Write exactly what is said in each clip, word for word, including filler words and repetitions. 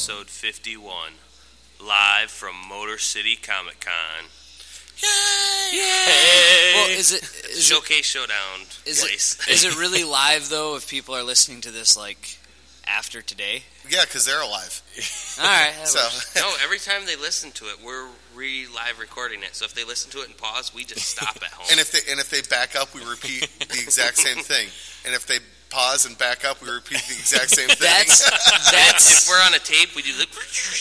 episode fifty-one, live from Motor City Comic Con. Yay! Yay! Well, is it is Showcase it, Showdown is place? It, is it really live though? If people are listening to this like after today? Yeah, because they're alive. All right. that So works. No, every time they listen to it, we're re-live recording it. So if they listen to it and pause, we just stop at home. and if they and if they back up, we repeat the exact same thing. And if they pause and back up, we repeat the exact same thing. That's that's. if we're on a tape, we do like.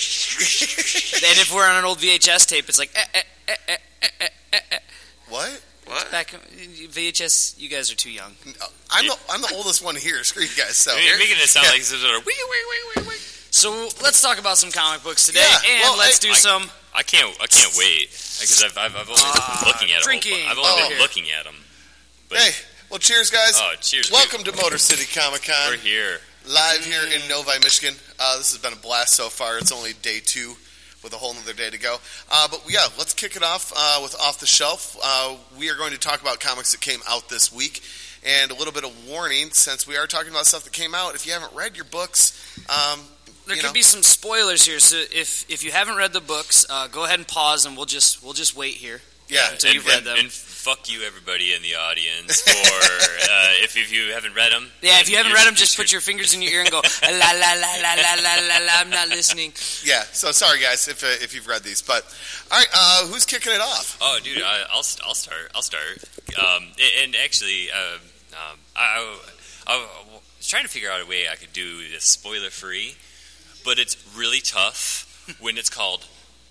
And if we're on an old V H S tape, it's like. Eh, eh, eh, eh, eh, eh, eh, eh. What? What? Back V H S, you guys are too young. I'm the I'm the oldest one here. Screw you guys. So You're making it sound Yeah. like some sort of wee, wee, wee, wee, wee. So let's talk about some comic books today, Yeah, and well, let's I- do I- some. I can't. I can't wait because I've, I've I've only Ah, been looking at drinking. them. I've only Oh. been looking at them. But, hey, well, cheers, guys. Oh, cheers! Welcome to Motor City Comic Con, We're here. live here in Novi, Michigan. Uh, this has been a blast so far. It's only day two, with a whole nother day to go. Uh, but yeah, let's kick it off uh, with Off the Shelf. Uh, we are going to talk about comics that came out this week, and a little bit of warning since we are talking about stuff that came out. If you haven't read your books, um, There you could know, be some spoilers here, so if if you haven't read the books, uh, go ahead and pause, and we'll just we'll just wait here. yeah, until and, you've read and, them. and fuck you, everybody in the audience, for uh, if, if you haven't read them. Yeah, if you haven't read them, just put your fingers in your ear and go la la la la la la la la. I'm not listening. yeah. So sorry, guys, if uh, if you've read these. But all right, uh, who's kicking it off? Oh, dude, I, I'll I'll start. I'll start. Um, and actually, uh, um, I, I, I was trying to figure out a way I could do this spoiler free, but it's really tough when it's called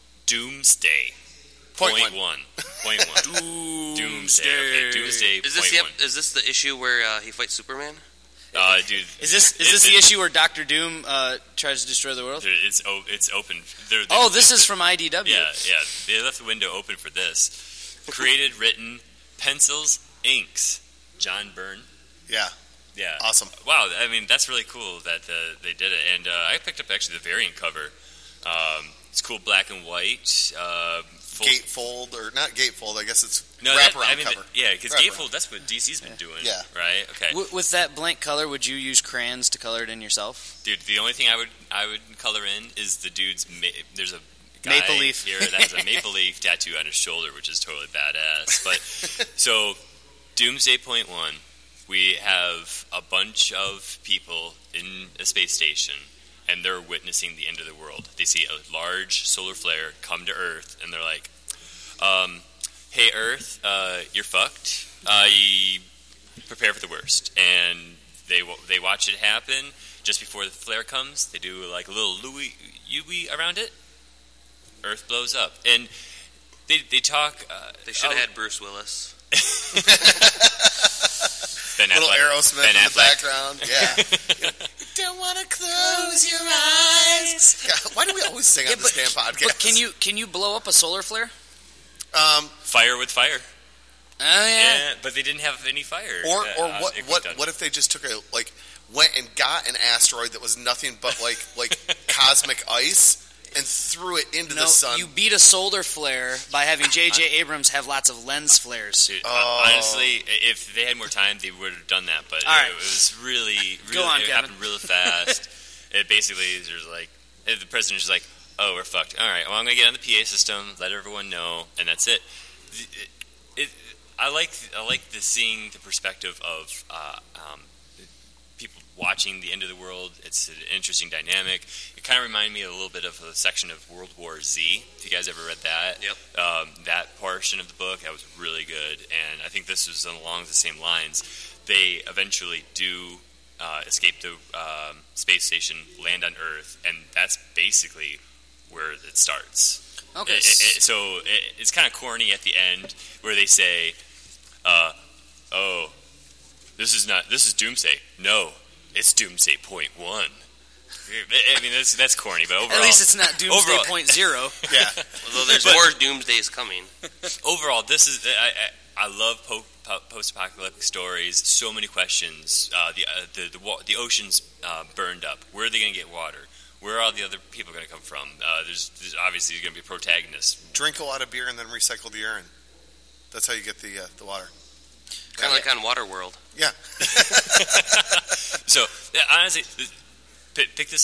Doomsday. Point Point one. one. Point one. Doomsday. Okay, Doomsday. Is this point the, one. is this the issue where uh, he fights Superman? Uh, dude, Is this is it- this it- the issue where Doctor Doom uh, tries to destroy the world? It's o- it's open. They're, they're, Oh, this is from I D W. Yeah, yeah. They left the window open for this. Created, written, pencils, inks. John Byrne. Yeah, Yeah. awesome. Wow, I mean, that's really cool that uh, they did it. And uh, I picked up actually the variant cover. Um, it's cool black and white. Uh, full, Gatefold or not gatefold? I guess it's no, that, wraparound I mean, cover. yeah, because Wraparound. Gatefold, that's what D C's been doing. Yeah. Right? Okay. W- with that blank color, would you use crayons to color it in yourself? Dude, the only thing I would I would color in is the dude's. Ma- there's a guy Maple leaf. here that has a maple leaf tattoo on his shoulder, which is totally badass. But so, Doomsday Point One, we have a bunch of people in a space station, and they're witnessing the end of the world. They see a large solar flare come to Earth, and they're like, um, "Hey, Earth, uh, you're fucked. Uh, you prepare for the worst." And they wa- they watch it happen. Just before the flare comes, they do like a little Louis Yui around it. Earth blows up, and they they talk. Uh, They should have oh, had Bruce Willis. Ben Little Affleck. Aerosmith Ben in the Affleck. background. Yeah. Don't want to close your eyes. God, why do we always sing Yeah, on this but- damn podcast? But can you can you blow up a solar flare? Um, Fire with fire. Oh yeah. Yeah, but they didn't have any fire. or uh, or uh, what equipped what on- what if they just took a like went and got an asteroid that was nothing but like like cosmic ice and threw it into No, the sun? you beat a solar flare by having J J Abrams have lots of lens flares. Dude, Oh. honestly, if they had more time, they would have done that. But All right. it, it was really, really Go on, it Kevin. happened really fast. It basically, there's like the president's just like, "Oh, we're fucked. All right, well, I'm gonna get on the P A system, let everyone know, and that's it." It, it, I like I like the seeing the perspective of uh, um, people watching the end of the world. It's an interesting dynamic. It kind of reminded me a little bit of a section of World War Z. If you guys ever read that, Yep. um, that portion of the book, that was really good. And I think this was along the same lines. They eventually do uh, escape the um, space station, land on Earth, and that's basically where it starts. Okay. It- it- it- so it, it's kind of corny at the end where they say, uh, "Oh, this is not this is Doomsday. No, it's Doomsday Point One." I mean, that's that's corny, but overall, At least it's not Doomsday overall- Point Zero. yeah. Although there's But- more Doomsdays coming. overall, this is I, I, I love po- po- post-apocalyptic stories. So many questions. Uh, the, uh, the the wa- the ocean's uh, burned up. Where are they going to get water? Where are all the other people going to come from? Uh, there's, there's obviously going to be protagonists. Drink a lot of beer and then recycle the urine. That's how you get the uh, the water. Kind of like on Waterworld. Yeah. So yeah, honestly, p- pick this up.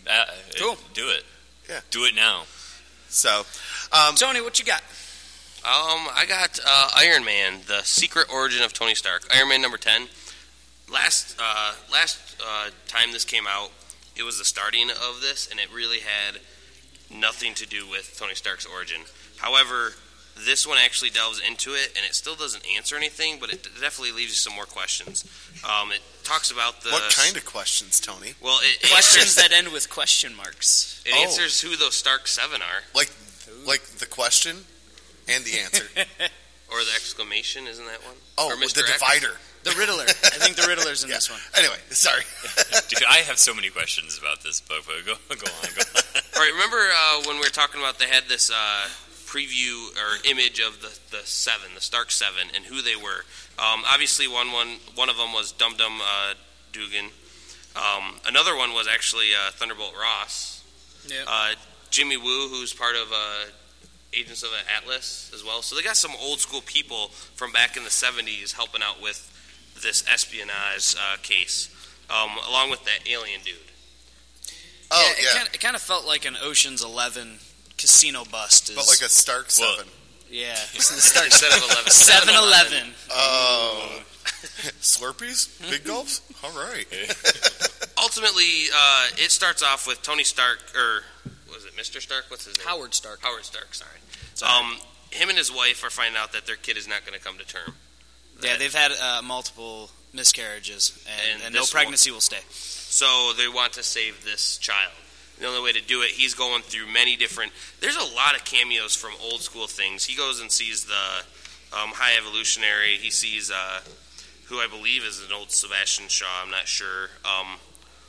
Uh, Cool. Do it. Yeah. Do it now. So, um, Tony, what you got? Um, I got uh, Iron Man: The Secret Origin of Tony Stark. Iron Man number ten. Last uh, last uh, time this came out, it was the starting of this, and it really had nothing to do with Tony Stark's origin. However, this one actually delves into it, and it still doesn't answer anything, but it definitely leaves you some more questions. Um, it talks about the what kind of questions, Tony? well, it, it Questions answers, that end with question marks. it Oh. answers who those Stark Seven are, Like, like the question and the answer. or the exclamation, isn't that one? Oh, or the Mister X? divider. The Riddler. I think the Riddler's in Yeah. this one. Anyway, sorry. Dude, I have so many questions about this book, but go, go on, go on. All right, remember uh, when we were talking about they had this uh, preview or image of the, the seven, the Stark Seven, and who they were. Um, obviously, one, one one of them was Dum Dum uh, Dugan. Um, another one was actually uh, Thunderbolt Ross. Yeah. Uh, Jimmy Woo, who's part of uh, Agents of Atlas as well. So they got some old school people from back in the seventies helping out with this espionage uh, case, um, along with that alien dude. Oh, it yeah. Kind of, it kind of felt like an Ocean's Eleven casino bust. Is, But like a Stark Well, seven. yeah, it's the Stark Instead of eleven. Seven Eleven. Oh. Slurpees? Big gulps? All right. Ultimately, uh, it starts off with Tony Stark, or was it Mister Stark? What's his name? Howard Stark. Howard Stark, sorry. Sorry. Um, him and his wife are finding out that their kid is not going to come to term. Yeah, they've had uh, multiple miscarriages, and, And and no this pregnancy will stay. So they want to save this child. The only way to do it, he's going through many different... There's a lot of cameos from old school things. He goes and sees the um, High Evolutionary. He sees, uh, who I believe is an old Sebastian Shaw, I'm not sure. Um,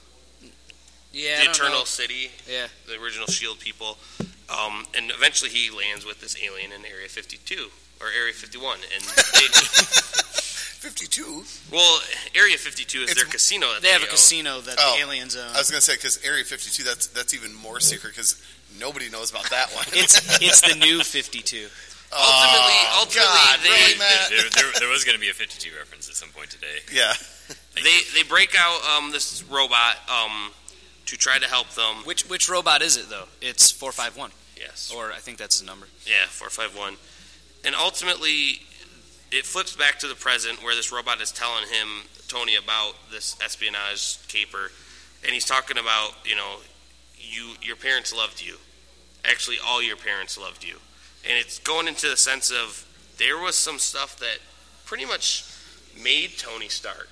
Yeah, the I don't Eternal know. City, Yeah, the original SHIELD people. Um, and eventually he lands with this alien in Area fifty-two, or Area fifty-one. And they, fifty-two? well, Area fifty-two is It's- their casino. That they have a own. casino that Oh, the aliens own. I was going to say, because Area fifty-two, that's that's even more secret, because nobody knows about that one. It's it's the new fifty-two. Ultimately, Oh, ultimately, God, they, really, Matt? there, there, there was going to be a fifty-two reference at some point today. Yeah. they they break out um, this robot um, to try to help them. Which which robot is it though? It's four five one, Yes. or I think that's the number. Yeah, four five one. And ultimately, it flips back to the present where this robot is telling him, Tony, about this espionage caper. And he's talking about, you know, you your parents loved you. Actually, all your parents loved you. And it's going into the sense of there was some stuff that pretty much made Tony Stark.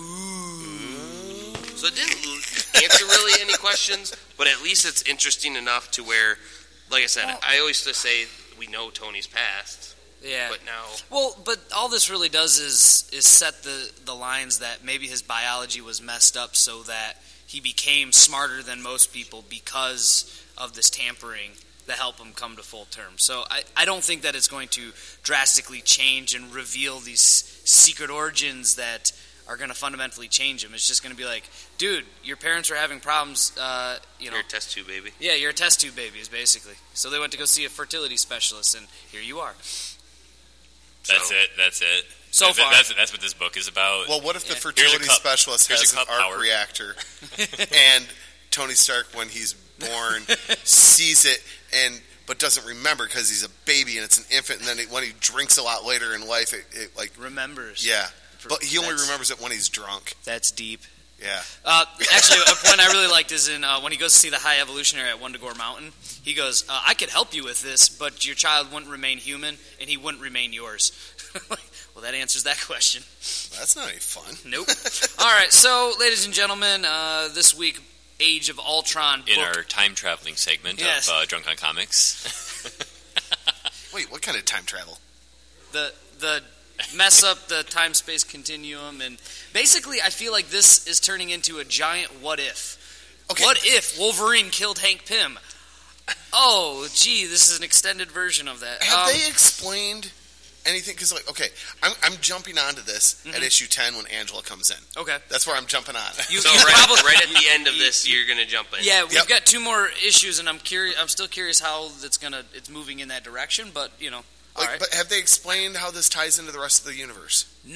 So it didn't answer really any questions, but at least it's interesting enough to where, like I said, Well- I always just say we know Tony's past, Yeah. but now Well, but all this really does is is set the, the lines that maybe his biology was messed up so that he became smarter than most people because of this tampering that helped him come to full term. So I, I don't think that it's going to drastically change and reveal these secret origins that are going to fundamentally change him. It's just going to be like, dude, your parents are having problems, uh, you know. you're a test tube baby. Yeah, you're a test tube baby, is basically. So they went to go see a fertility specialist, and here you are. That's So- it. That's it. So That- far. That's, that's what this book is about. Well, what if the Yeah. fertility Here's a cup. specialist Here's has a an cup, arc Howard. reactor, and Tony Stark, when he's born, sees it and but doesn't remember because he's a baby and it's an infant, and then it, when he drinks a lot later in life, it, it like Remembers. yeah, but he only That's- remembers it when he's drunk. That's deep. Yeah. Uh, actually, a point I really liked is in uh, when he goes to see the High Evolutionary at Wundagore Mountain. He goes, uh, "I could help you with this, but your child wouldn't remain human, and he wouldn't remain yours." Well, that answers that question. That's not any fun. Nope. All right, so ladies and gentlemen, uh, this week, Age of Ultron in book. our time traveling segment Yes. of uh, Drunk on Comics. Wait, what kind of time travel? the the mess up the time space continuum, and basically, I feel like this is turning into a giant what if. Okay. What if Wolverine killed Hank Pym? Oh, gee, this is an extended version of that. Have Um, they explained anything? Because, like, okay, I'm, I'm jumping onto this Mm-hmm. at issue ten when Angela comes in. Okay. That's where I'm jumping on. You, So you right, probably, right at the end of this, you're going to jump in. yeah, we've Yep. got two more issues, and I'm curious. I'm still curious how it's gonna it's moving in that direction. But you know, all Like, right. But have they explained how this ties into the rest of the universe? No,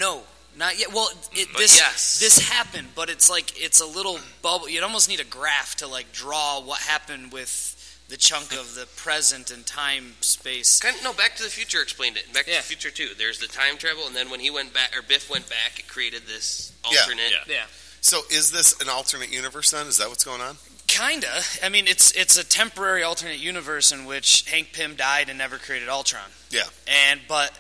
not yet. Well, it, But this yes. this happened, but it's like it's a little bubble. You'd almost need a graph to like draw what happened with the chunk of the present and time space. Kind of, no, Back to the Future explained it. Back Yeah. to the Future too. There's the time travel, and then when he went back, or Biff went back, it created this Yeah. alternate. Yeah. Yeah. So is this an alternate universe then? Is that what's going on? Kinda. I mean, it's it's a temporary alternate universe in which Hank Pym died and never created Ultron. Yeah. And but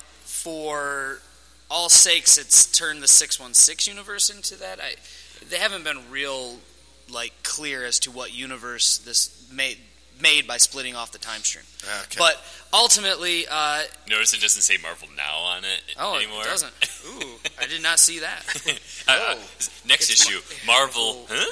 for all sakes, it's turned the six one six universe into that. I they haven't been real like clear as to what universe this made made by splitting off the time stream. Okay. But ultimately, uh, Notice it doesn't say Marvel Now on it oh, anymore. it doesn't. Ooh, I did not see that. Uh, uh, next It's issue, Mar- Marvel. Huh?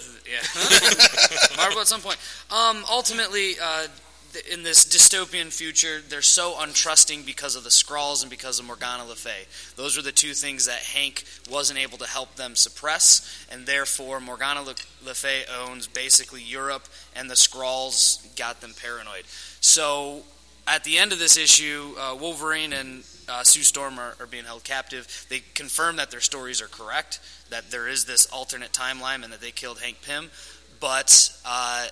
Yeah. Marvel at some point. Um, ultimately, uh, th- in this dystopian future, they're so untrusting because of the Skrulls and because of Morgana Le Fay. Those are the two things that Hank wasn't able to help them suppress, and therefore Morgana Le, Le Fay owns basically Europe, and the Skrulls got them paranoid. So at the end of this issue, uh, Wolverine and uh, Sue Storm are, are being held captive. They confirm that their stories are correct, that there is this alternate timeline and that they killed Hank Pym, but uh,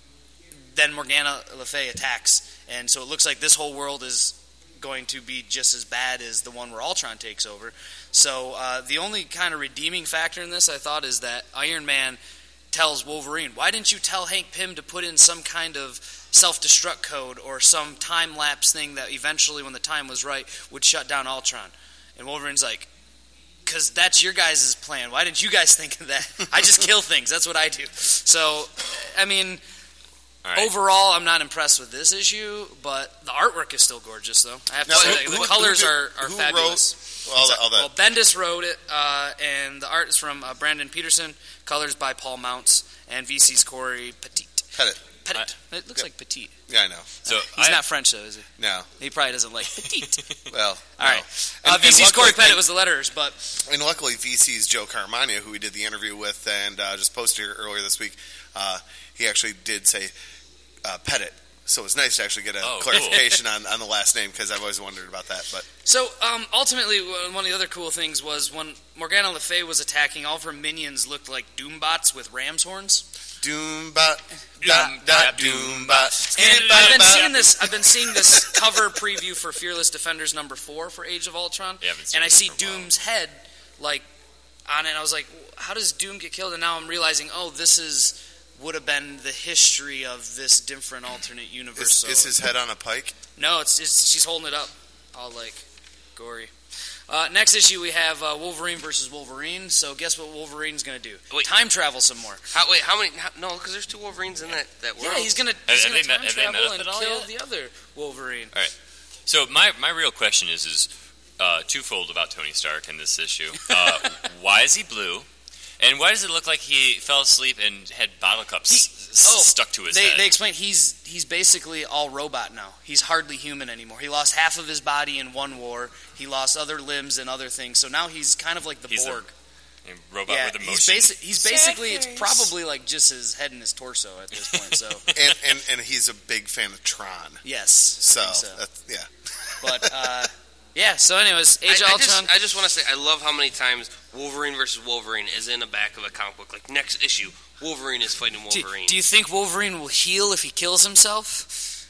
then Morgana Le Fay attacks, and so it looks like this whole world is going to be just as bad as the one where Ultron takes over. So uh, the only kind of redeeming factor in this, I thought, is that Iron Man tells Wolverine, why didn't you tell Hank Pym to put in some kind of self-destruct code or some time-lapse thing that eventually, when the time was right, would shut down Ultron? And Wolverine's like, because that's your guys' plan. Why didn't you guys think of that? I just kill things. That's what I do. So, I mean, All right. overall, I'm not impressed with this issue, but the artwork is still gorgeous, though. I have to Now, say who- that. who- The colors who did- are, are who fabulous. All that, all that. Well, Bendis wrote it, uh, and the art is from uh, Brandon Peterson, colors by Paul Mounts, and V C's Corey Petit. Pettit. Petit. It looks like Petit. Yeah, I know. So He's I, not French, though, is he? No. He probably doesn't like Petite. Well, All no. right. And- Uh, V C's and Corey luckily- Pettit was the letters, but And luckily, V C's Joe Carmania, who we did the interview with and uh, just posted here earlier this week, uh, he actually did say uh, Pettit. So it was nice to actually get a Oh, clarification on, on the last name, because I've always wondered about that. But So, um, ultimately, one of the other cool things was when Morgana Le Fay was attacking, all of her minions looked like Doombots with ram's horns. Doombot, dot, dot, Doombot. And I've been seeing this. I've been seeing this cover preview for Fearless Defenders number four for Age of Ultron, Yeah, I haven't seen and I this see for a while. Doom's head like on it. And I was like, how does Doom get killed? And now I'm realizing, oh, this is would have been the history of this different alternate universe. Is, so is his head on a pike? No, it's, it's she's holding it up, all like gory. Uh, next issue we have uh, Wolverine versus Wolverine. So guess what Wolverine's going to do? Wait. Time travel some more. How, wait, how many? How, no, because there's two Wolverines in that, that world. Yeah, he's going to Have- he's have gonna they met- time have they travel met up and at all kill yet? the other Wolverine. All right. So my, my real question is is uh, twofold about Tony Stark in this issue. Uh, why is he blue? And why does it look like he fell asleep and had bottle cups He- s- oh, stuck to his They, head? they explain he's he's basically all robot now. He's hardly human anymore. He lost half of his body in one war. He lost other limbs and other things. So now he's kind of like the He's the Borg. A robot Yeah, with he's, emotion. basi- he's basically it's probably like just his head and his torso at this point. So And, and and he's a big fan of Tron. yes, So, I think so. That's, yeah. But uh, yeah. So anyways, I, Age of I Ultron. just, I just want to say, I love how many times Wolverine versus Wolverine is in the back of a comic book. Like, next issue, Wolverine is fighting do, Wolverine. do you think Wolverine will heal if he kills himself?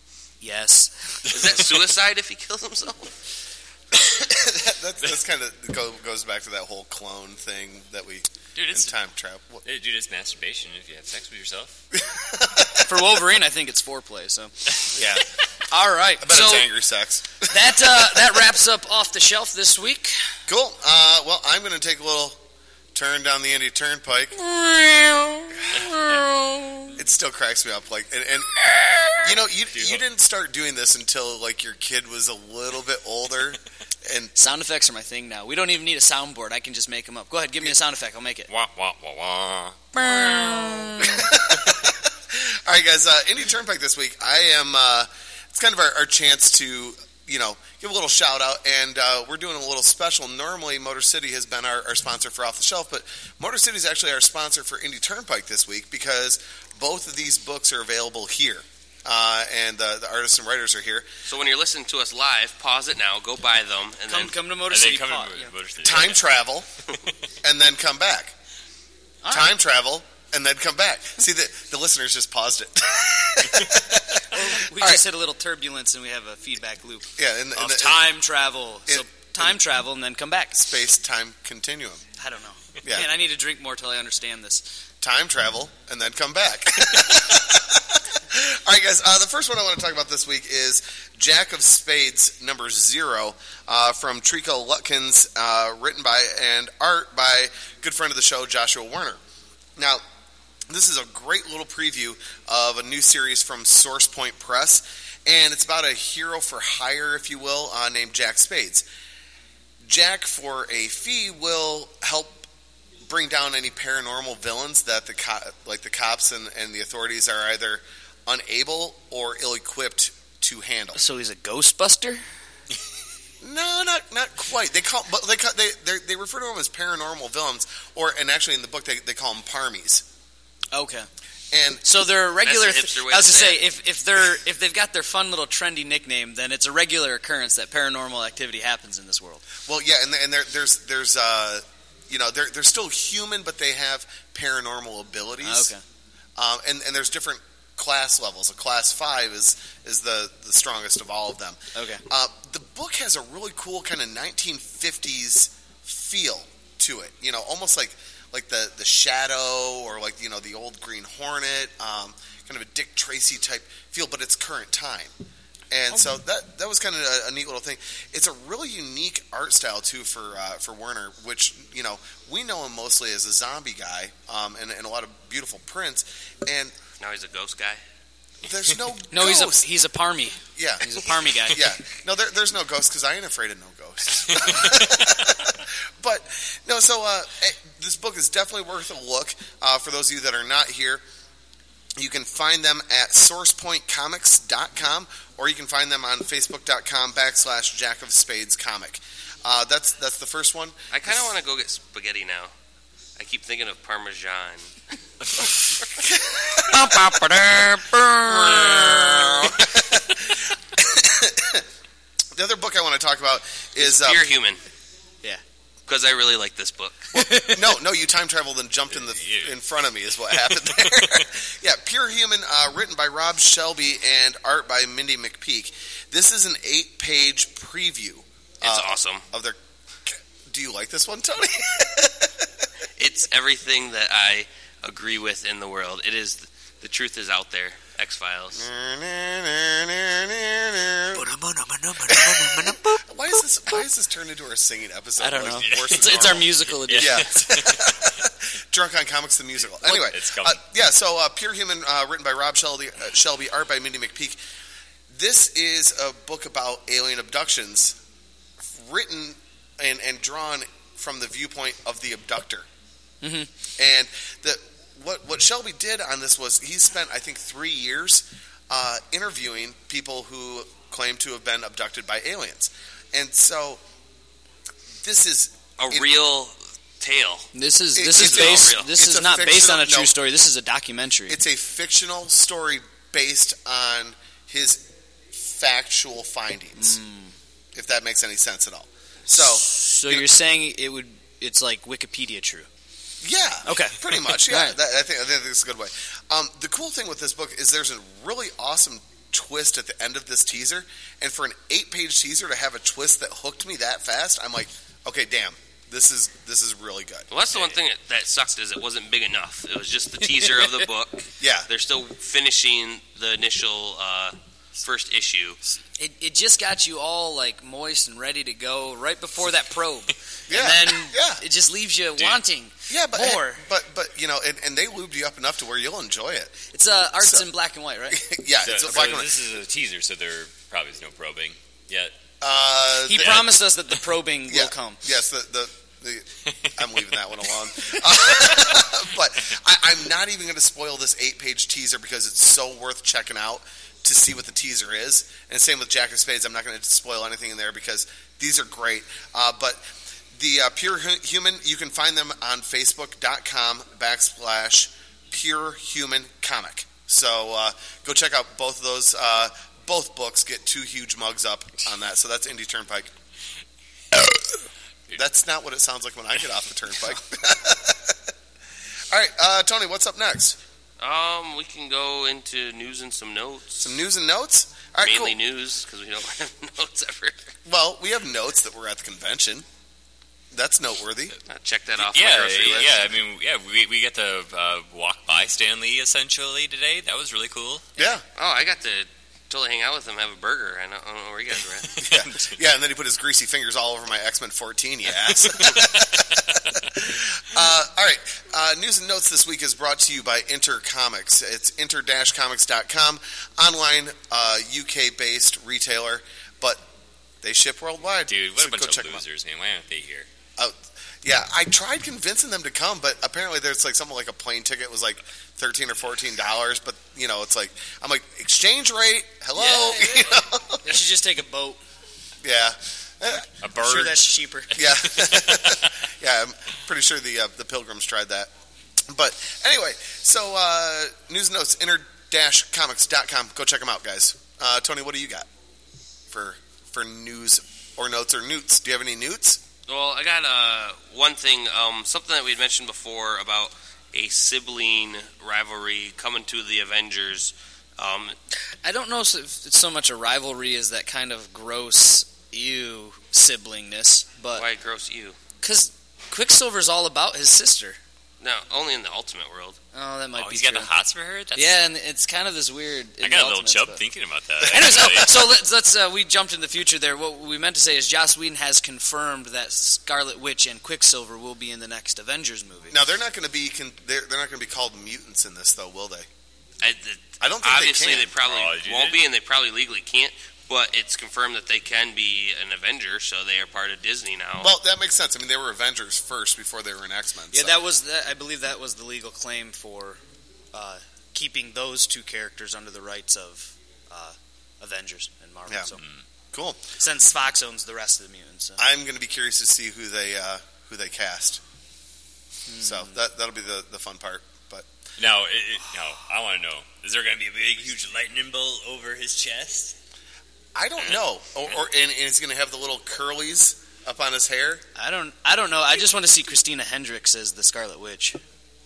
Yes. Is that suicide if he kills himself? that, that's that's kind of go, goes back to that whole clone thing that we Dude, in it's, time travel. What- dude, it's masturbation if you have sex with yourself. For Wolverine, I think it's foreplay. So Yeah, all right. I bet So it's angry sex. that uh, that wraps up Off the Shelf this week. Cool. Uh, well, I'm going to take a little turn down the Indy Turnpike. It still cracks me up. Like, and, and you know, you you didn't start doing this until like your kid was a little bit older, and Sound effects are my thing now. We don't even need a soundboard. I can just make them up. Go ahead, give me a sound effect. I'll make it. Wah, wah, wah, wah. all right, guys. Uh, Indy Turnpike this week. I am. Uh, it's kind of our, our chance to, you know, give a little shout out, and uh, we're doing a little special. Normally, Motor City has been our, our sponsor for Off the Shelf, but Motor City is actually our sponsor for Indy Turnpike this week because both of these books are available here uh, and the, the artists and writers are here. So when you're listening to us live, pause it now, go buy them, and Come, then come to Motor And then City. come Paul, to yeah. Motor City. Time travel, and then come back. All Time right. travel, and then come back. See, the, the listeners just paused it. We All just right. hit a little turbulence, and we have a feedback loop Yeah, in, in of the time travel. So it- time travel and then come back. space-time continuum. I don't know. Yeah. Man, I need to drink more till I understand this. Time travel, and then come back. All right, guys. Uh, the first one I want to talk about this week is Jack of Spades number zero uh, from Trico Lutkins, uh, written by and art by good friend of the show, Joshua Werner. Now, this is a great little preview of a new series from Source Point Press, and it's about a hero for hire, if you will, uh, named Jack Spades. Jack, for a fee, will help bring down any paranormal villains that the co- like the cops and, and the authorities are either unable or ill-equipped to handle. So he's a Ghostbuster? No, not not quite. They call, but they call, they they they refer to them as paranormal villains, or and actually in the book they, they call them parmies. Okay. And So they're a regular. That's the hipster way I was to to say say, if if they're if they've got their fun little trendy nickname, then it's a regular occurrence that paranormal activity happens in this world. well, yeah, and and there, there's there's uh, you know they're they're still human, but they have paranormal abilities. Okay. Um, and and there's different class levels. A class five is is the the strongest of all of them. Okay. Uh, the book has a really cool kind of nineteen fifties feel to it. You know, almost like like the, the Shadow or like, you know, the old Green Hornet, um, kind of a Dick Tracy type feel, but it's current time. And so that that was kind of a, a neat little thing. It's a really unique art style too for uh, for Werner, which, you know, we know him mostly as a zombie guy, um, and, and a lot of beautiful prints. And now he's a ghost guy. there's no No, he's ghost. a he's a parmy. yeah. He's a parmy guy. Yeah, no, there, there's no ghosts because I ain't afraid of no ghosts. But no, so uh, this book is definitely worth a look. Uh, for those of you that are not here, you can find them at source point comics dot com, or you can find them on facebook.com backslash Jack of Spades comic. Uh, that's that's the first one. I kind of want to go get spaghetti now. I keep thinking of Parmesan. The other book I want to talk about is uh, Pure Human. Yeah. Because I really like this book. no, no, you time traveled and jumped in the in front of me is what happened there. Yeah, Pure Human, uh, written by Rob Shelby and art by Mindy McPeak. This is an eight-page preview. It's uh, awesome. Of their. Do you like this one, Tony? It's everything that I agree with in the world. It is the truth is out there. X-Files. Why is this? Why is this turned into our singing episode? I don't Like, know. worse It's, than it's our normal? musical edition. Yeah. Drunk on Comics the musical. Anyway, It's coming. uh, yeah. So uh, Pure Human, uh, written by Rob Shelby, uh, Shelby, art by Mindy McPeak. This is a book about alien abductions, written and, and drawn from the viewpoint of the abductor. Mm-hmm. And the what what Shelby did on this was he spent I think three years uh, interviewing people who claim to have been abducted by aliens, and so this is A it- real tale. This is It- this it's is a- based. This it's is a not based on a fictional- true no. story. This is a documentary. It's a fictional story based on his factual findings, if that makes any sense at all. So, so you know- you're saying it would? It's like Wikipedia true. yeah, Okay. pretty much. Yeah, All right. that, I think I think that's a good way. Um, the cool thing with this book is there's a really awesome twist at the end of this teaser, and for an eight-page teaser to have a twist that hooked me that fast, I'm like, okay, damn, this is this is really good. Well, that's the one thing that, that sucked is it wasn't big enough. It was just the teaser of the book. Yeah, They're still finishing the initial uh, first issue. It, it just got you all like moist and ready to go right before that probe, yeah, and then yeah, it just leaves you wanting. yeah. But more. but but you know, and, and they lubed you up enough to where you'll enjoy it. It's uh, art's So- in black and white, right? Yeah, So, it's so black and white. this is a teaser, so there probably is no probing yet. Uh, He the- promised us that the probing yeah, will come. Yes, the, the, the I'm leaving that one alone. Uh, but I, I'm not even going to spoil this eight-page teaser because it's so worth checking out to see what the teaser is. And same with Jack of Spades. I'm not going to spoil anything in there because these are great. Uh, but the uh, Pure Hu- Human, you can find them on facebook.com backslash Pure Human Comic. So uh, go check out both of those. Uh, both books get two huge mugs up on that. So that's Indy Turnpike. That's not what it sounds like when I get off the turnpike. All right, uh, Tony, what's up next? Um, we can go into news and some notes. Some news and notes? All right, Mainly cool. news, because we don't have notes ever. Well, we have notes that we're at the convention. That's noteworthy. Uh, check that off Yeah, my grocery list. yeah. I mean, yeah, we we get to uh, walk by Stan Lee essentially today. That was really cool. Yeah. Oh, I got to totally hang out with him, have a burger. I don't, I don't know where you guys were at. Yeah. yeah, and then he put his greasy fingers all over my X-Men fourteen, you ass. uh, all right, uh, news and notes this week is brought to you by Inter Comics. It's inter dash comics dot com, online uh, U K-based retailer, but they ship worldwide. Dude, what so a bunch go of check 'em out. losers, man. Why aren't they here? Uh, yeah, I tried convincing them to come, but apparently there's like something like a plane ticket was like thirteen or fourteen dollars. But you know, it's like I'm like exchange rate. Hello, Yeah, yeah. you know? They should just take a boat. yeah, Eh, A I'm bird. sure that's cheaper. yeah, yeah. I'm pretty sure the uh, the Pilgrims tried that. But anyway, so uh, news and notes inter dash comics dot com. Go check them out, guys. Uh, Tony, what do you got for for news or notes or newts? Do you have any newts? Well, I got uh, one thing, um, something that we had mentioned before about a sibling rivalry coming to the Avengers. Um, I don't know if it's so much a rivalry as that kind of gross, ew siblingness, but why gross you? because Quicksilver's all about his sister. No, only in the Ultimate world. Oh, that might Oh, be he's true. got the hots for her? That's, Yeah, and it's kind of this weird. I in got the a little Ultimates, chub but- thinking about that. Anyways, oh, actually. so let's let's uh, we jumped in the future there. What we meant to say is Joss Whedon has confirmed that Scarlet Witch and Quicksilver will be in the next Avengers movie. Now they're not going to be con- they're, they're not going to be called mutants in this though, will they? I, I don't think obviously, they they, can. probably Oh, dude. won't be, and they probably legally can't. But it's confirmed that they can be an Avenger, so they are part of Disney now. Well, that makes sense. I mean, they were Avengers first before they were in X-Men. Yeah, so. that was the, I believe that was the legal claim for uh, keeping those two characters under the rights of uh, Avengers and Marvel. Yeah. So, Cool. since Fox owns the rest of the mutants, so. I'm going to be curious to see who they uh, who they cast. Hmm. So that that'll be the, the fun part. But Now, it, it, now, I want to know, is there going to be a big, huge lightning bolt over his chest? I don't know. Or, or and, and he's going to have the little curlies up on his hair. I don't I don't know. I just want to see Christina Hendricks as the Scarlet Witch.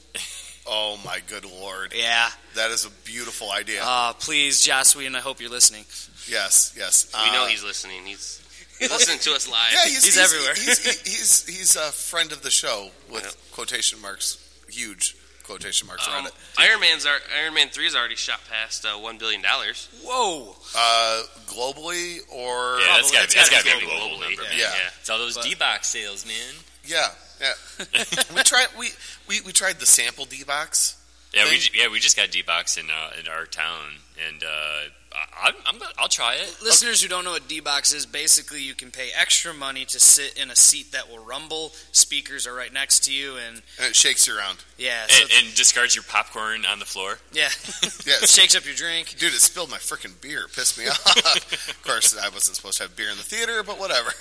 Oh my good lord! Yeah. That is a beautiful idea. Uh, please, Joss Whedon, I hope you're listening. yes, yes. we know Uh, he's listening. He's listening to us live. Yeah, he's, He's he's everywhere. He's, he's, he's, he's a friend of the show with Yep. quotation marks, huge quotation marks around Um, it. Iron Man's are, Iron Man three has already shot past uh, one billion dollars. Whoa. Uh, globally or Yeah, that's got It's that's gotta got to be be a global globally. number, man. Yeah. It's all those But- D-Box sales, man. yeah, yeah. we tried we, we, we tried the sample D box. Yeah, we Thing? ju- yeah we just got D-Box in uh, in our town, and uh, I, I'm, I'm gonna- I'll try it. Listeners who don't know what D-Box is, basically you can pay extra money to sit in a seat that will rumble. Speakers are right next to you, and And it shakes you around. yeah, so And, and discards your popcorn on the floor. yeah, Yeah, shakes up your drink. dude, it spilled my freaking beer. It pissed me off. Of course, I wasn't supposed to have beer in the theater, but whatever.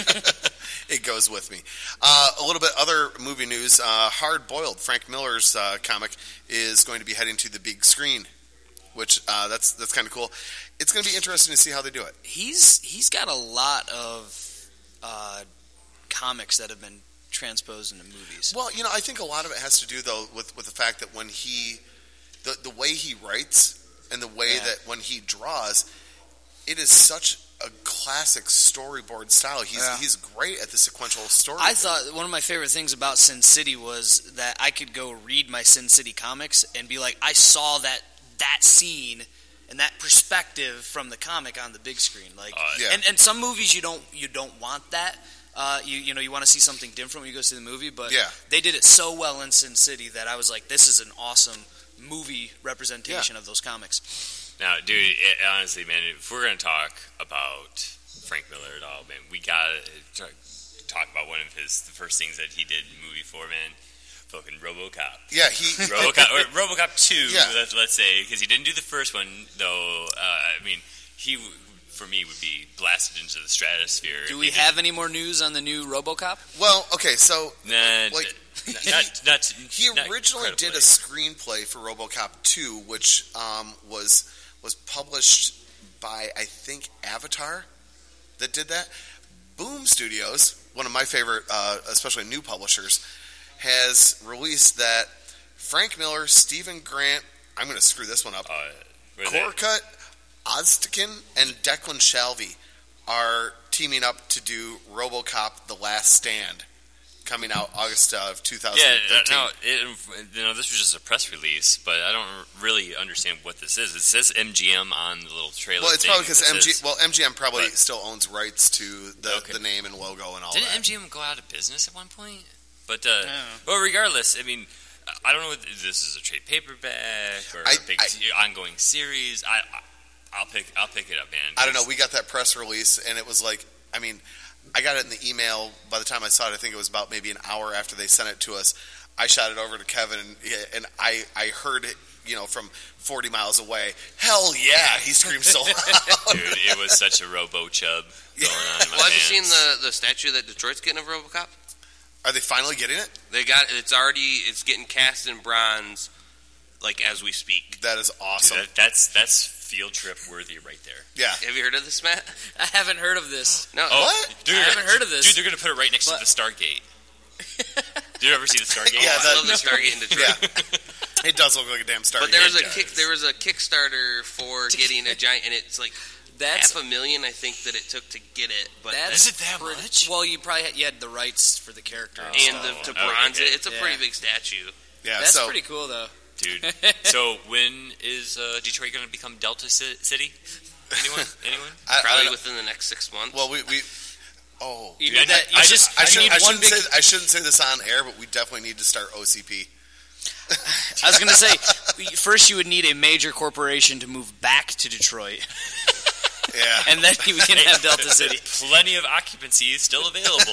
It goes with me. Uh, a little bit other movie news. Uh, Hard Boiled, Frank Miller's uh, comic, is going to be heading to the big screen, which uh, that's that's kind of cool. It's going to be interesting to see how they do it. He's he's got a lot of uh, comics that have been transposed into movies. Well, you know, I think a lot of it has to do though with, with the fact that when he, the the way he writes and the way Yeah. that when he draws, it is such a classic storyboard style. He's Yeah. he's great at the sequential story. I thought one of my favorite things about Sin City was that I could go read my Sin City comics and be like, I saw that that scene and that perspective from the comic on the big screen. Like, Uh, Yeah. and, and some movies you don't you don't want that. Uh, you you know you want to see something different when you go see the movie, but Yeah. they did it so well in Sin City that I was like, this is an awesome movie representation of those comics. Now, dude, it, honestly, man, if we're gonna talk about Frank Miller at all, man, we gotta talk, talk about one of his the first things that he did in the movie for, man. Fucking RoboCop. yeah, he RoboCop, or RoboCop two, Yeah. let's, let's say, because he didn't do the first one, though. Uh, I mean, he w- for me would be blasted into the stratosphere. Do if we he have any more news on the new RoboCop? well, okay, so did- Nah, like d- not, not, He not originally did a incredibly. screenplay for RoboCop two, which um, was was published by, I think, Avatar that did that. Boom Studios, one of my favorite, uh, especially new publishers, has released that Frank Miller, Stephen Grant, I'm going to screw this one up, Uh, what is that? Korkut Oztakin, and Declan Shalvey are teaming up to do RoboCop The Last Stand, coming out August of two thousand thirteen. Yeah, no, it, you know, this was just a press release, but I don't really understand what this is. It says M G M on the little trailer. Well, it's thing. probably because It M G. says- Well, M G M probably But- still owns rights to the, Okay. the name and logo and all Didn't that. M G M go out of business at one point? But uh, No. well, regardless, I mean, I don't know if this is a trade paperback or I- a big I- ongoing series. I, I I'll pick I'll pick it up, man. I don't know. We got that press release, and it was like, I mean, I got it in the email. By the time I saw it, I think it was about maybe an hour after they sent it to us. I shot it over to Kevin, and, and I, I heard it, you know, from forty miles away. Hell yeah! He screamed so loud. Dude, it was such a robo chub going on in my Well, have you seen pants. the, the statue that Detroit's getting of RoboCop? Are they finally getting it? They got it's already it's getting cast in bronze, like as we speak. That is Dude, awesome. that, that's that's field trip worthy right there. Yeah. Have you heard of this, Matt? I haven't heard of this. No. Oh, What? Dude, I haven't heard of this. Dude, they're gonna put it right next But- to the Stargate. Did you ever see the Stargate? Yeah, I that- love the Stargate in Detroit. Yeah. It does look like a damn star. But there was It a kick. does. There was a Kickstarter for getting a giant, and it's like That's half a million, I think, that it took to get it. But that's Is it that pretty- much? Well, you probably had, you had the rights for the character, Oh. and stuff. the, to Oh, bronze okay. it, it's a Yeah. pretty big statue. Yeah. That's so pretty cool, though. Dude. So when is uh, Detroit going to become Delta Ci- City? Anyone? Anyone? I, I Probably don't know. within the next six months. Well, we. we oh. You Dude, need I- that. You I- just I, you should, need I, one shouldn't big. say, I shouldn't say this on air, but we definitely need to start O C P. I was going to say, first you would need a major corporation to move back to Detroit, Yeah. and then you can have Delta City. Plenty of occupancy still available.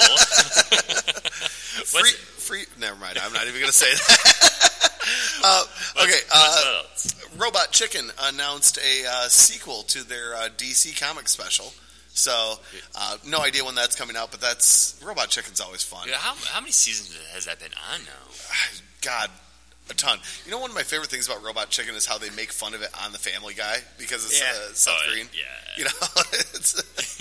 free, free. Never mind. I'm not even going to say that. uh, okay. What's- Uh, what else? Robot Chicken announced a uh, sequel to their uh, D C comic special. So, uh, no idea when that's coming out, but that's Robot Chicken's always fun. Yeah, how, how many seasons has that been on now? God, a ton. You know, one of my favorite things about Robot Chicken is how they make fun of it on The Family Guy because it's Yeah. uh, Seth Oh, Green. Yeah. You know, it's,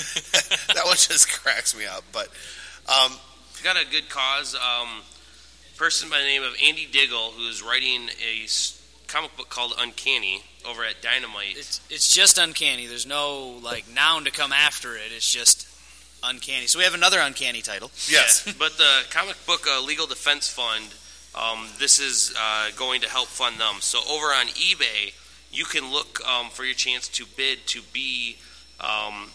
that one just cracks me up. But um, got a good cause. Um, person by the name of Andy Diggle, who is writing a s- comic book called Uncanny over at Dynamite. It's it's just uncanny. There's no like noun to come after it. It's just uncanny. So we have another uncanny title. yes, But the comic book uh, Legal Defense Fund, um, this is uh, going to help fund them. So over on eBay, you can look um, for your chance to bid to be um,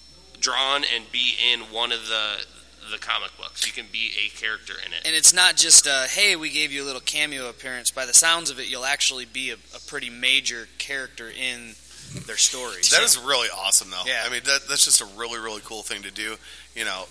drawn and be in one of the the comic books. You can be a character in it. And it's not just, uh, hey, we gave you a little cameo appearance. By the sounds of it, you'll actually be a, a pretty major character in their story. that So- is really awesome, though. Yeah. I mean, that, that's just a really, really cool thing to do. You know,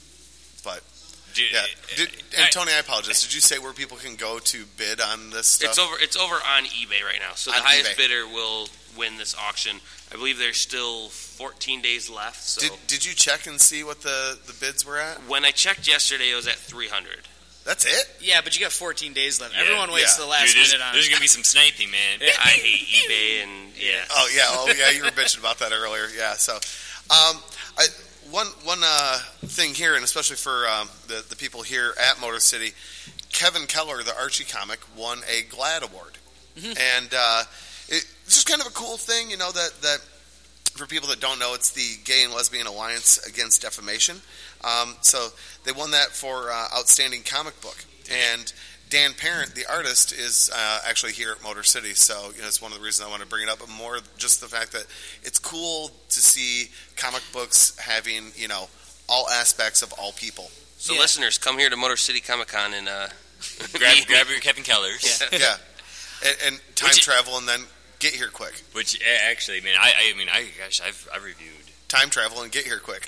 but Dude, yeah. Did, I- and Tony, I apologize. Did you say where people can go to bid on this stuff? It's over. It's over on eBay right now. So the On highest eBay. bidder will win this auction. I believe there's still fourteen days left. So Did, did you check and see what the, the bids were at? when I checked yesterday, it was at three hundred. That's it? Yeah, but you got fourteen days left. Yeah, Everyone waits yeah. the last Dude, there's, minute on there's it. going to be some sniping, man. I hate eBay and yeah. Oh yeah, oh yeah. You were bitching about that earlier. Yeah. So, um, I, one one uh, thing here, and especially for um, the the people here at Motor City, Kevin Keller, the Archie comic, won a GLAAD award, and uh, it, it's just kind of a cool thing, you know, that that for people that don't know, it's the Gay and Lesbian Alliance Against Defamation. Um, so they won that for uh, outstanding comic book, and Dan Parent, the artist, is uh, actually here at Motor City, so you know it's one of the reasons I want to bring it up. But more just the fact that it's cool to see comic books having you know all aspects of all people. So Yeah. listeners, come here to Motor City Comic Con and uh, grab, grab your Kevin Kellers. Yeah. Yeah, and, and time Which- travel, and then get here quick. Which eh, actually, man, I, I mean, I gosh, I've I've reviewed. Time travel and get here quick.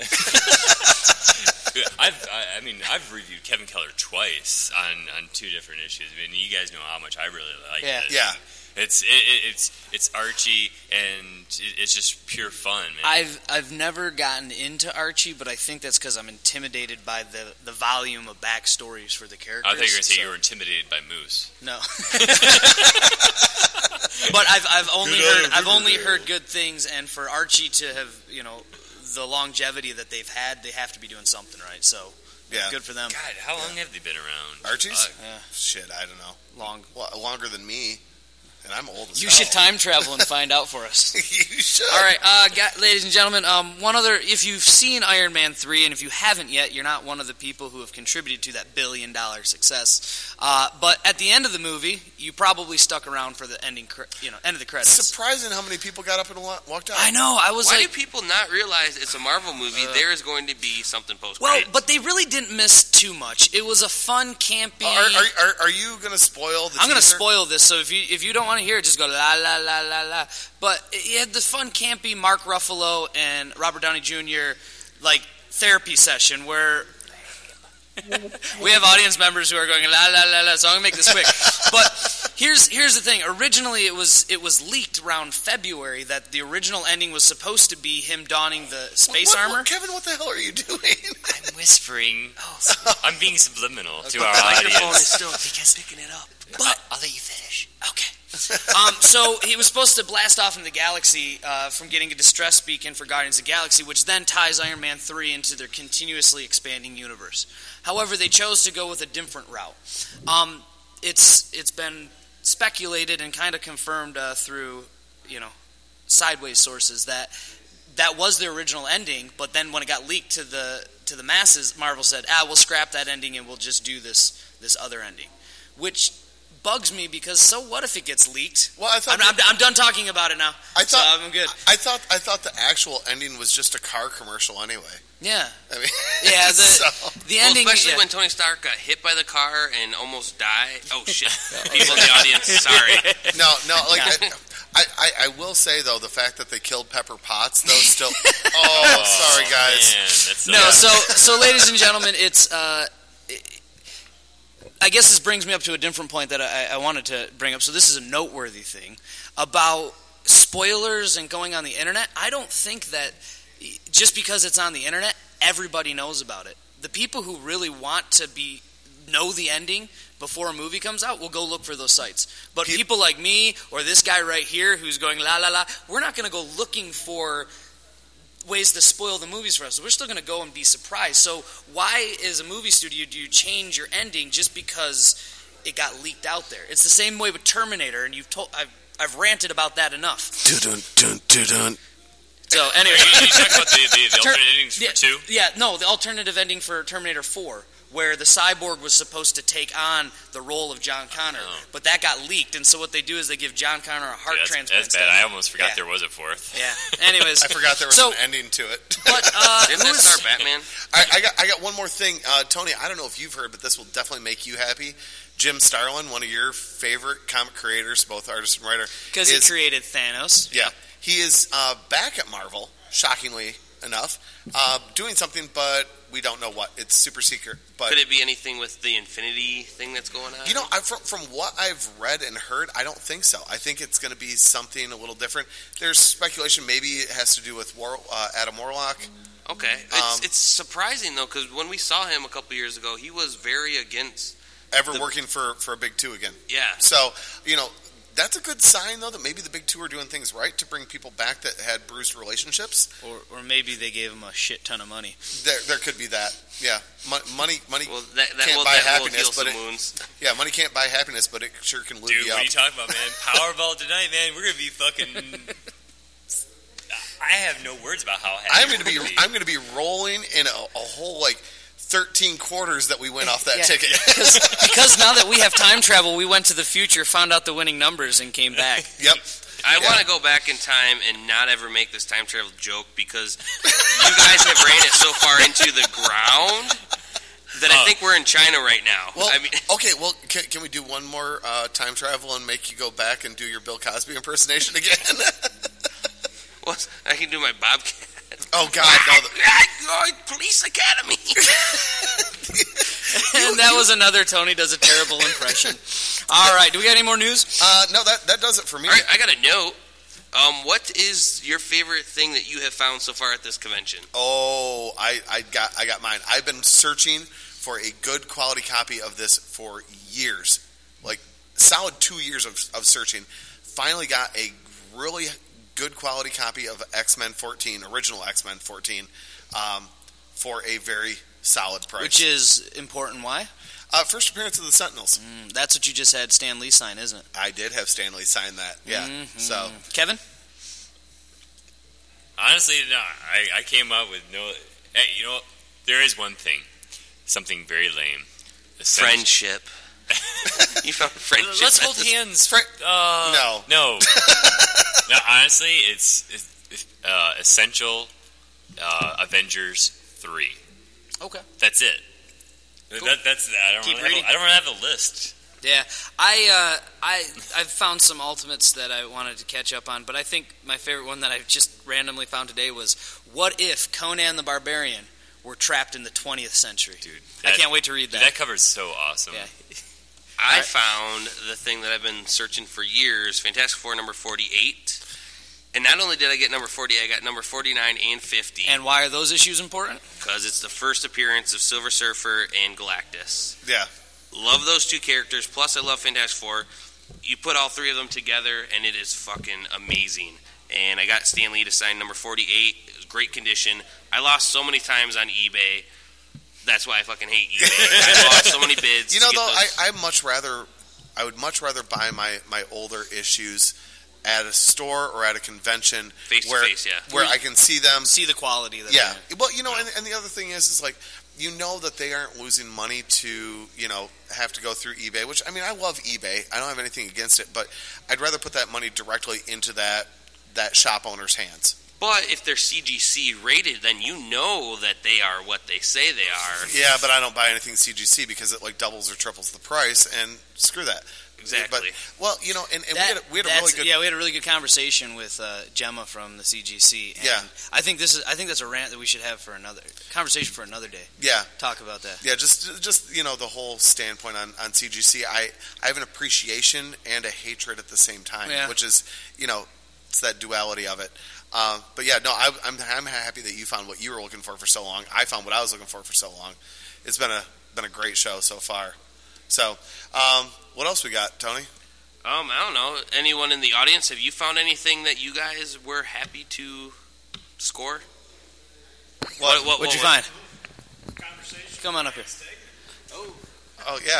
I've I, I mean, I've reviewed Kevin Keller twice on, on two different issues. I mean, you guys know how much I really like Yeah. it. Yeah, It's it, it, it's it's Archie, and it, it's just pure fun, man. I've I've never gotten into Archie, but I think that's because I'm intimidated by the, the volume of backstories for the characters. I thought you were going to say so. you were intimidated by Moose. No. But I've I've only heard I've only heard good things, and for Archie to have, you know, the longevity that they've had, they have to be doing something right. So Yeah. good for them. God, how long have they been around? Archie's? Uh, Yeah. Shit, I don't know. Long. Well, longer than me, and I'm old as You hell. should time travel and find out for us. You should. All right, uh, got, ladies and gentlemen, um, one other, if you've seen Iron Man three, and if you haven't yet, you're not one of the people who have contributed to that billion dollar success. Uh, but at the end of the movie, you probably stuck around for the ending, cre- you know, end of the credits. Surprising how many people got up and wa- walked out. I know, I was Why like, do people not realize it's a Marvel movie? Uh, there is going to be something post well, credits. but they really didn't miss too much. It was a fun, campy. Are, are, are, are you going to spoil the I'm going to teaser? spoil this, so if you if you don't want to hear it, just go la la la la la. But it had the fun, campy Mark Ruffalo and Robert Downey Junior like therapy session where we have audience members who are going la la la la. So I'm going to make this quick. But here's here's the thing. Originally, it was it was leaked around February that the original ending was supposed to be him donning the space What- what- armor. Kevin, what the hell are you doing? I'm whispering. I'm being subliminal to the our microphone audience. is still picking it up. But I'll let you finish. okay. um, so he was supposed to blast off in the galaxy uh, from getting a distress beacon for Guardians of the Galaxy, which then ties Iron Man three into their continuously expanding universe. However, they chose to go with a different route. Um, it's it's been speculated and kind of confirmed uh, through, you know, sideways sources that that was the original ending. But then when it got leaked to the to the masses, Marvel said, "Ah, we'll scrap that ending and we'll just do this this other ending," which bugs me because so what if it gets leaked? Well, I thought I'm, I'm, I'm done talking about it now. I so thought I'm good. I thought I thought the actual ending was just a car commercial anyway. Yeah, I mean, yeah. The so, the Well, ending, especially yeah. when Tony Stark got hit by the car and almost died. Oh shit! People in the audience, sorry. no, no, like I, I, I, I will say though, the fact that they killed Pepper Potts, though, still. Oh, sorry guys. Man, that's No, uh, so so ladies and gentlemen, it's. Uh, I guess this brings me up to a different point that I, I wanted to bring up. So this is a noteworthy thing about spoilers and going on the internet. I don't think that just because it's on the internet, everybody knows about it. The people who really want to be know the ending before a movie comes out will go look for those sites. But Pe- people like me or this guy right here who's going la la la, we're not going to go looking for ways to spoil the movies for us. We're still going to go and be surprised. So why, as a movie studio, do you change your ending just because it got leaked out there? It's the same way with Terminator, and you've told I've I've ranted about that enough. Dun, dun, dun, dun. So anyway, you, you talking about the, the, the Ter- alternate endings yeah, for two? Yeah, no, the alternative ending for Terminator four, where the cyborg was supposed to take on the role of John Connor, Oh. but that got leaked, and so what they do is they give John Connor a heart Yeah, that's, transplant. that's bad. instead. I almost forgot Yeah. there was a fourth. Yeah. Anyways, I forgot there was so, an ending to it. But uh, Didn't that who's- start Batman? I, I got I got one more thing, uh, Tony. I don't know if you've heard, but this will definitely make you happy. Jim Starlin, one of your favorite comic creators, both artist and writer, Because he is- created Thanos. Yeah, he is uh, back at Marvel. Shockingly enough, uh, doing something, but we don't know what. It's super secret. But Could it be anything with the Infinity thing that's going on? you know, I, from, from what I've read and heard, I don't think so. I think it's going to be something a little different. There's speculation maybe it has to do with War, uh, Adam Warlock. Okay, it's, Um, it's surprising though because when we saw him a couple years ago, he was very against. Ever The- working for, for a big two again. Yeah, So, you know, that's a good sign, though, that maybe the big two are doing things right to bring people back that had bruised relationships. Or, or maybe they gave him a shit ton of money. There, there could be that. Yeah, Mo- money, money. well that that Can't will, buy that will happiness, heal but some it- wounds. Yeah, money can't buy happiness, but it sure can lube Dude, you what up. are you talking about, man? Powerball tonight, man. We're gonna be fucking. I have no words about how happy I'm going to we're be, gonna I'm going to be rolling in a, a whole like thirteen quarters that we win off that Yeah. ticket. Because, because now that we have time travel, we went to the future, found out the winning numbers, and came back. Yep. I Yeah. want to go back in time and not ever make this time travel joke because you guys have ran it so far into the ground that I Oh. think we're in China right now. Well, I mean, okay. Well, can, can we do one more uh, time travel and make you go back and do your Bill Cosby impersonation again? well, I can do my Bobcat. oh God, no. The, Police Academy. And that was another Tony does a terrible impression. All right, do we got any more news? Uh, no, that that does it for me. All right, I got a note. Um, what is your favorite thing that you have found so far at this convention? Oh, I, I got I got mine. I've been searching for a good quality copy of this for years, like solid two years of, of searching. Finally got a really good quality copy of X-Men fourteen, original X-Men fourteen, um, for a very solid price. Which is important. Why? Uh, first appearance of the Sentinels. Mm, that's what you just had Stan Lee sign, isn't it? I did have Stan Lee sign that. Yeah. Mm-hmm. So, Kevin? Honestly, no. I, I came up with no. Hey, you know, there is one thing, something very lame. Essential- Friendship. You found friendship. Let's at hold this- hands. Fri- Uh, no. No. No, honestly, it's, it's uh, Essential uh, Avengers three. Okay. That's it. Cool. That, that's I don't Keep really reading. have a, I don't have a list. Yeah, I uh, I I've found some ultimates that I wanted to catch up on, but I think my favorite one that I just randomly found today was what if Conan the Barbarian were trapped in the twentieth century? Dude, I that- can't wait to read that. That cover's so awesome. Yeah. I found the thing that I've been searching for years, Fantastic Four number forty-eight. And not only did I get number forty, I got number forty-nine and fifty. And why are those issues important? Because it's the first appearance of Silver Surfer and Galactus. yeah. Love those two characters, plus I love Fantastic Four. You put all three of them together, and it is fucking amazing. And I got Stan Lee to sign number forty-eight. It was great condition. I lost so many times on eBay. That's why I fucking hate eBay. I lost so many bids. You know, to get though, those. I I much rather, I would much rather buy my, my older issues at a store or at a convention Face to where face, yeah. where I can see them. See the quality of them. Yeah. Well, you know, and, and the other thing is, is like, you know that they aren't losing money to, you know, have to go through eBay, which, I mean, I love eBay. I don't have anything against it, but I'd rather put that money directly into that that shop owner's hands. But if they're C G C rated, then you know that they are what they say they are. Yeah, but I don't buy anything C G C because it, like, doubles or triples the price, and screw that. Exactly. But, well, you know, and, and That- we had, a, we had a that's- really good... yeah, we had a really good conversation with uh, Gemma from the C G C. And Yeah. I think this is. I think that's a rant that we should have for another conversation for another day. Yeah. Talk about that. Yeah, just just you know the whole standpoint on, on C G C. I, I have an appreciation and a hatred at the same time, Yeah. which is you know it's that duality of it. Uh, but yeah, no, I, I'm I'm happy that you found what you were looking for for so long. I found what I was looking for for so long. It's been a been a great show so far. So, um, what else we got, Tony? Um, I don't know. Anyone in the audience, have you found anything that you guys were happy to score? What, what, What'd you what- find? Come on up here. Oh yeah,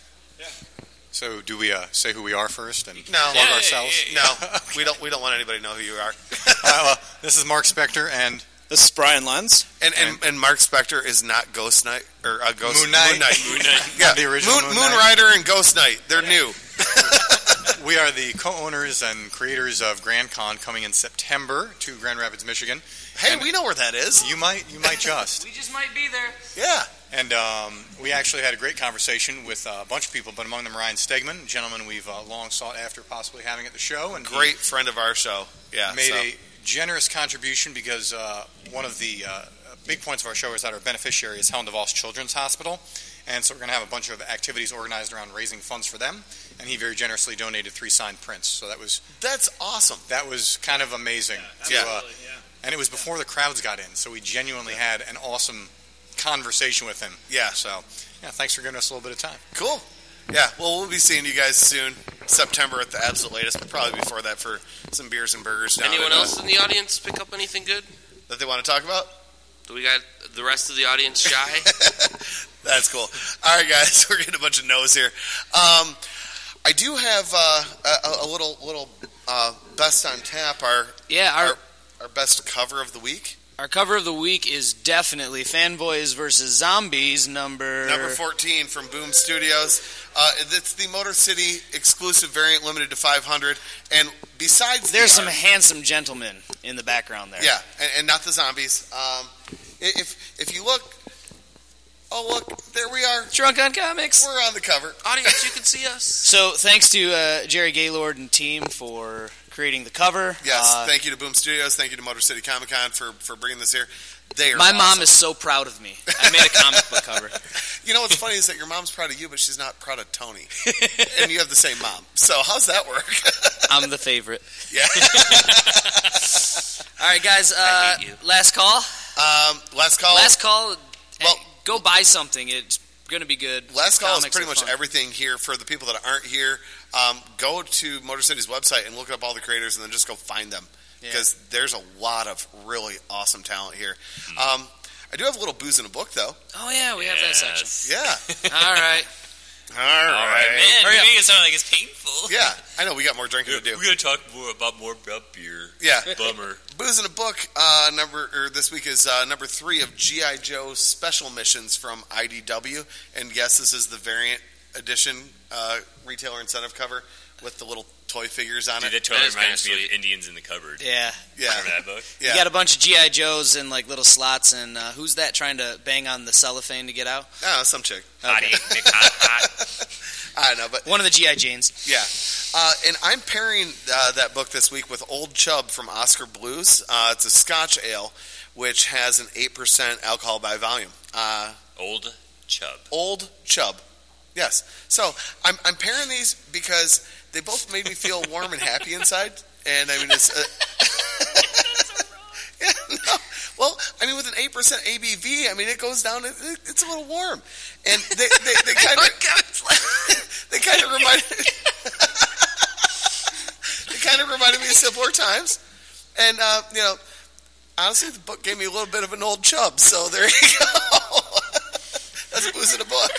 So, do we uh, say who we are first and no, plug Yeah, ourselves? yeah, no, we don't we don't want anybody to know who you are. Uh, this is Mark Spector, and This is Brian Lenz. And and, and Mark Spector is not Ghost Knight or uh, Ghost Moon Knight. Moon Knight. Moon Knight. Yeah, The original Moon, Moon Moon Knight. Rider and Ghost Knight. They're new. we are the co-owners and creators of Grand Con, coming in September to Grand Rapids, Michigan. Hey, And we know where that is. You might, you might just. We just might be there. Yeah. And um, we actually had a great conversation with uh, a bunch of people, but among them Ryan Stegman, a gentleman we've uh, long sought after possibly having at the show. And he Great friend of our show. Yeah. made so. a generous contribution because uh, one of the uh, big points of our show is that our beneficiary is Helen DeVos Children's Hospital. And so we're going to have a bunch of activities organized around raising funds for them. And he very generously donated three signed prints. So that was That's awesome. that was kind of amazing. to, Yeah. uh, and it was before the crowds got in. So we genuinely had an awesome conversation with him. Yeah. So, yeah, thanks for giving us a little bit of time. Cool. Yeah. Well, we'll be seeing you guys soon. September at the absolute latest, but probably before that for some beers and burgers down Anyone at, uh, else in the audience pick up anything good? that they want to talk about? Do we got the rest of the audience shy? That's cool. All right, guys, we're getting a bunch of no's here. Um, I do have uh, a, a little little uh, best on tap. Our Yeah, our our, our best cover of the week, our cover of the week is definitely Fanboys versus Zombies number number fourteen from Boom Studios. Uh, it's the Motor City exclusive variant, limited to five hundred. And besides, There's the some art- handsome gentlemen in the background there. yeah, and, and not the zombies. Um, i- if if you look, oh look, there we are. Drunk on Comics. We're on the cover. Audience, you can see us. So thanks to uh, Jerry Gaylord and team for creating the cover. Yes, Uh, thank you to Boom Studios. Thank you to Motor City Comic Con for, for bringing this here. They are my awesome. mom is so proud of me. I made a comic book cover. You know what's funny is that your mom's proud of you, but she's not proud of Tony. And you have the same mom. So how's that work? I'm the favorite. Yeah. All right, guys. I Uh, hate you. last call. Um, last call. Last call. Well- Hey, go buy something. It's going to be good. Last call is Comics pretty are much fun. everything here. For the people that aren't here, um, go to Motor City's website and look up all the creators and then just go find them. Yeah. Because there's a lot of really awesome talent here. Um, I do have a little booze in a book, though. Oh, yeah, we have that section. Yeah. All right. All right. All right, man. Hurry You up. make it sound like it's painful. Yeah, I know. We got more drinking to do. We're gonna talk more about more about beer. Yeah. Bummer. Booze in a Book uh, number or this week is uh, number three of G I. Joe Special Missions from I D W, and yes, this is the variant edition uh, retailer incentive cover with the little toy figures on Dude, it. that totally That is kinda reminds me sweet. of Indians in the Cupboard. Yeah. Yeah, Remember that book? yeah. You got a bunch of G I. Joes in like little slots, and uh, who's that trying to bang on the cellophane to get out? Oh, some chick. Hot Okay. egg, Nick, hot, hot. I know, but One of the G I. Janes. yeah. Uh, and I'm pairing uh, that book this week with Old Chub from Oscar Blues. Uh, it's a Scotch ale, which has an eight percent alcohol by volume. Uh, Old Chub. Old Chub. Yes. So I'm, I'm pairing these because they both made me feel warm and happy inside. And I mean, it's. Uh, yeah, no. Well, I mean, with an eight percent A B V, I mean, it goes down, it, it's a little warm. And they, they, they kind of. They kind of reminded. They kind of reminded me of simpler times. And, uh, you know, honestly, the book gave me a little bit of an Old Chub. So there you go. That's booze in a book.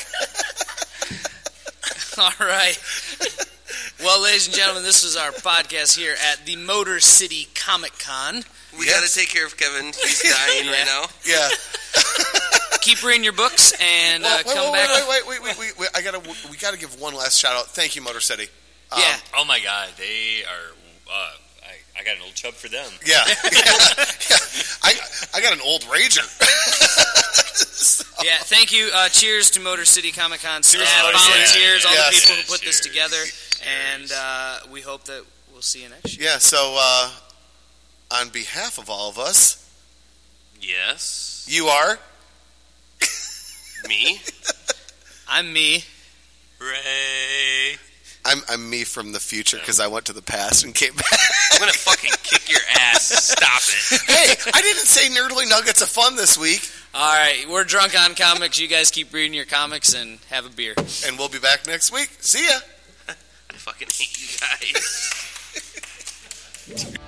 All right. Well, ladies and gentlemen, this was our podcast here at the Motor City Comic Con. We Yes. got to take care of Kevin. He's dying right now. Yeah. Keep reading your books and uh, Well, wait, come wait, back. wait, wait, wait, wait, wait, wait. I gotta, we gotta give one last shout out. Thank you, Motor City. Um, Yeah. Oh my God, they are. Uh, I, I got an Old Chub for them. Yeah. yeah, yeah. I, I got an old Rager. So- Yeah, thank you. Uh, cheers to Motor City Comic Con staff, Motor City. volunteers, all Yes. the people who put this Cheers. together, Cheers. and uh, we hope that we'll see you next year. Yeah. So, uh, on behalf of all of us, Yes. you are. Me? I'm me. Hooray! I'm, I'm me from the future because I went to the past and came back. I'm going to fucking kick your ass. Stop it. Hey, I didn't say Nerdly Nuggets of Fun this week. All right, we're drunk on comics. You guys keep reading your comics and have a beer. And we'll be back next week. See ya. I fucking hate you guys.